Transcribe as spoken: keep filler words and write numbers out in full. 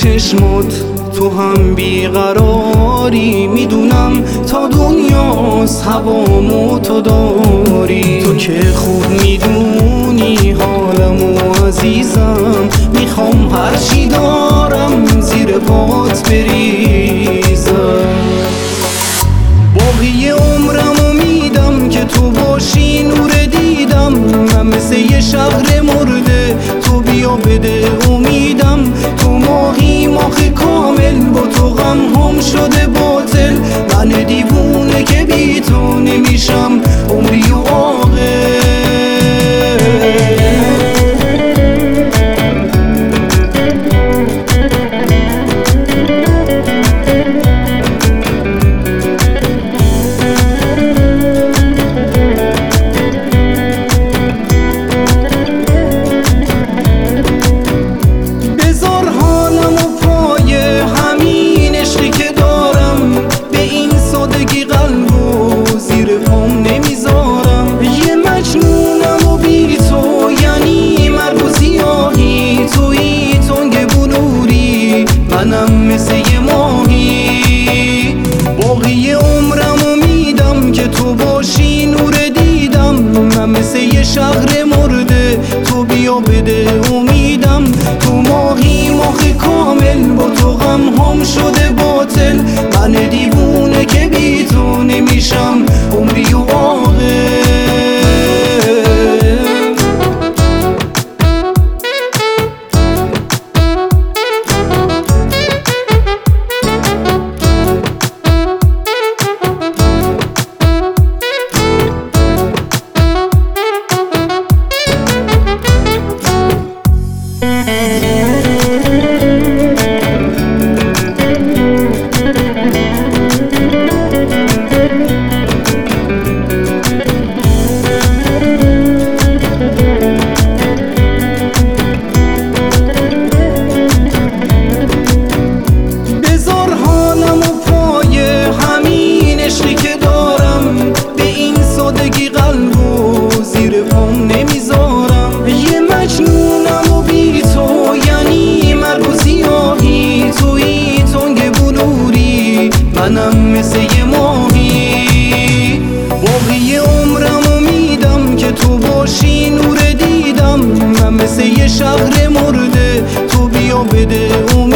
چشمات تو هم بیقراری، میدونم تا دنیاست هوامو تو داری. تو که خوب میدونی حالمو عزیزم، میخوام هرچی دارم زیر پات بریزم. باقی عمرمو میدم که تو باشی نور دیدم. من مثل یه شهر مرده تو بیا بده امیدم. تو ماهی ماهی کامل با تو غم هم شده باطل. من دیوونه که بی تو نمیشم عمری و عاقل. منم مثل یه ماهی، باقی عمرمو میدم که تو باشی نور دیدم. من مثل یه شهر مرده تو بیا بده امیدم. تو ماهی ماهی کامل با تو غم هم شده باطل. من دیوونه که بی تو نمیشم عمری و عاقل. منم مثل یه ماهی، باقی عمرمو میدم که تو باشی نور دیدم. من مثل یه شهر مرده تو بیا بده